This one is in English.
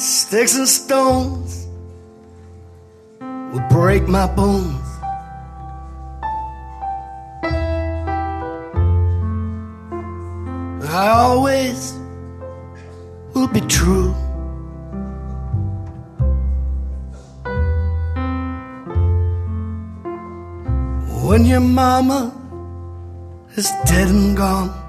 Sticks and stones will break my bones. I always will be true. When your mama is dead and gone,